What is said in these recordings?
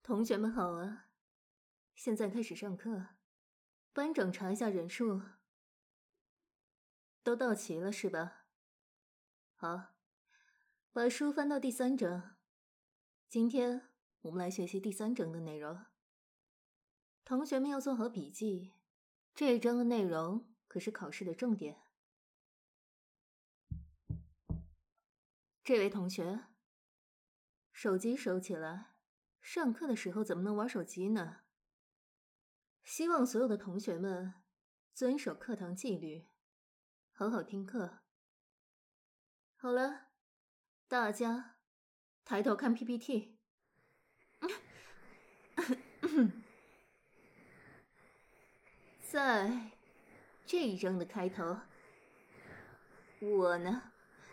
同学们好啊，现在开始上课。班长查一下人数，都到齐了是吧？好，把书翻到第3章。今天我们来学习第3章的内容。同学们要做好笔记，这一章的内容可是考试的重点。这位同学，手机收起来，上课的时候怎么能玩手机呢？希望所有的同学们遵守课堂纪律，好好听课。好了，大家抬头看 PPT。在这一章的开头，我呢，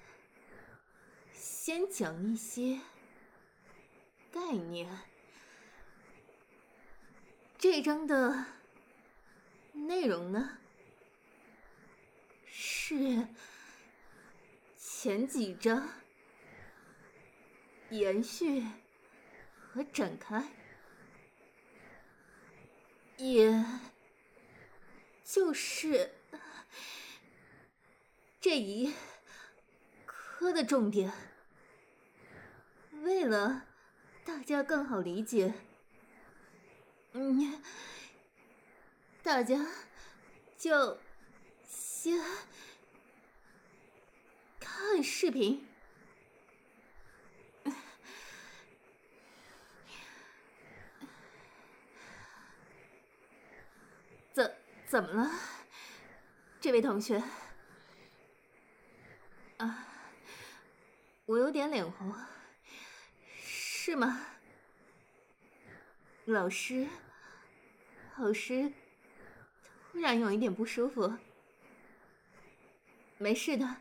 先讲一些概念。这一章的内容呢，是前几章延续和展开，也就是这一课的重点。为了大家更好理解，大家就先看视频。怎么了，这位同学？啊，我有点脸红，是吗？老师突然有一点不舒服。没事的，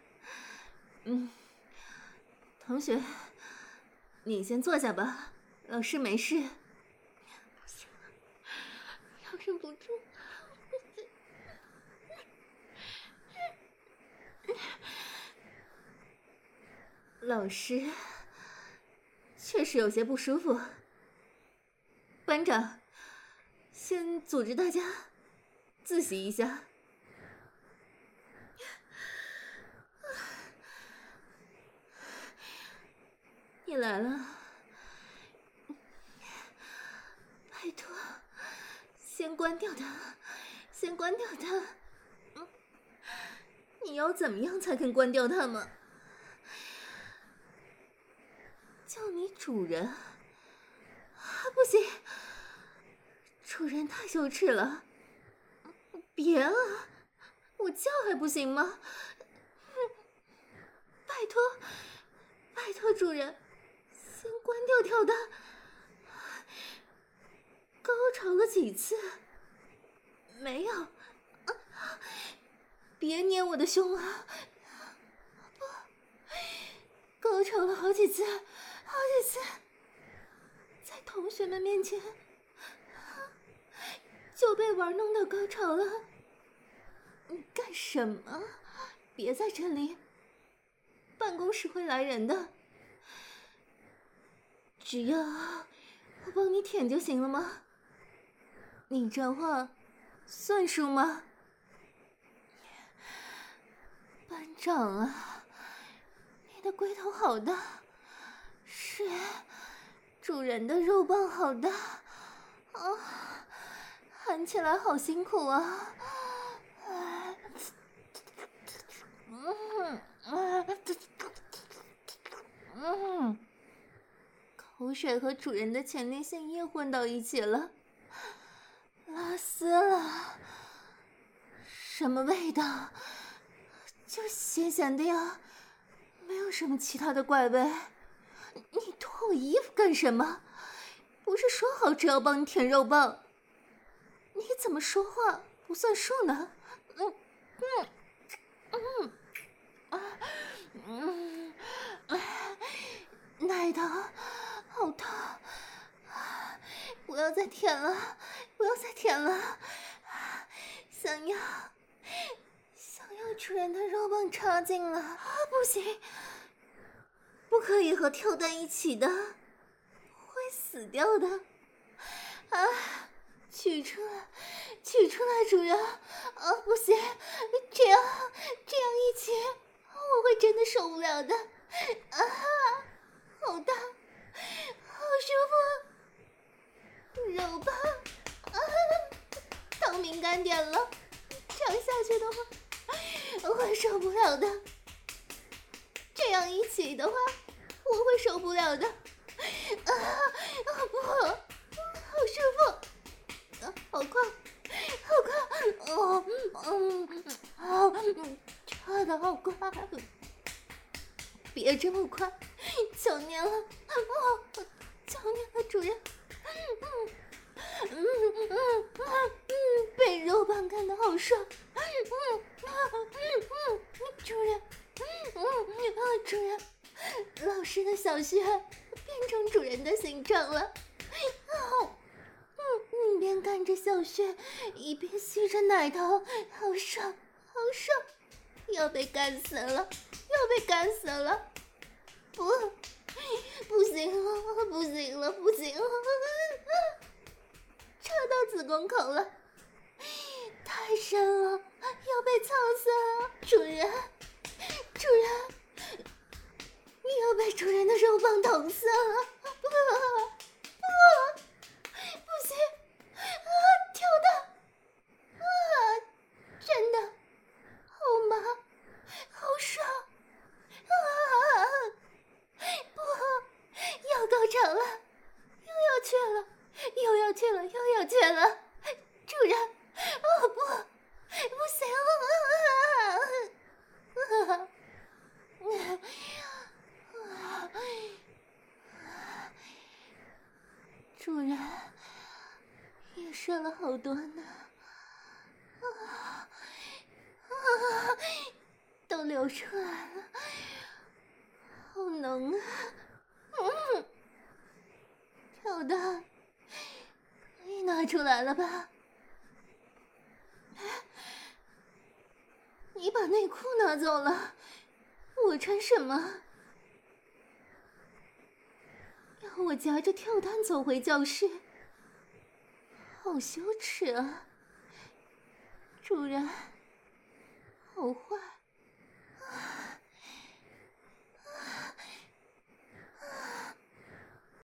同学，你先坐下吧，老师没事。不行了，要忍不住。老师确实有些不舒服。班长，先组织大家自习一下。你来了，拜托，先关掉它，先关掉它。你要怎么样才肯关掉它吗？叫你主人，不行，主人太羞耻了。别了，我叫还不行吗？拜托主人，先关掉跳蛋。高潮了几次？没有。别捏我的胸啊！不，高潮了好几次，在同学们面前就被玩弄到高潮了。你干什么？别在这里，办公室会来人的。只要我帮你舔就行了吗？你这话算数吗？班长啊，你的龟头好大，是主人的肉棒好大啊，喊起来好辛苦啊。口水和主人的前列腺液混到一起了，拉丝了。什么味道？就咸咸的呀，没有什么其他的怪味。你脱我衣服干什么？不是说好只要帮你舔肉棒？你怎么说话不算数呢？奶头好痛，不要再舔了，不要再舔了。想要主人的肉棒插进了。不行，不可以和跳蛋一起的，会死掉的。 取出来，取出来，主人！不行，这样一起，我会真的受不了的。好大，好舒服，肉棒！到敏感点了，这样下去的话，我会受不了的。这样一起的话，我会受不了的。不，好舒服，好快，好快，插的好快，别这么快，求您了，求您了，主人。被肉棒干得好爽，主人，主人，老师的小穴变成主人的形状了，一边干着小穴，一边吸着奶头，好爽，好爽，要被干死了，要被干死了，不行了，不行了，不行了，插到子宫口了，太深了，要被操死了，主人，主人，你要被主人的肉棒捅死了，不行，跳的，真的，好麻，好爽，不，要高潮了，又要去了，又要去了，又要去了，主人，不行，主人也射了好多呢，都流出来了，好浓啊，跳的可以拿出来了吧？你把内裤拿走了，我穿什么？要我夹着跳蛋走回教室，好羞耻啊！主人，好坏。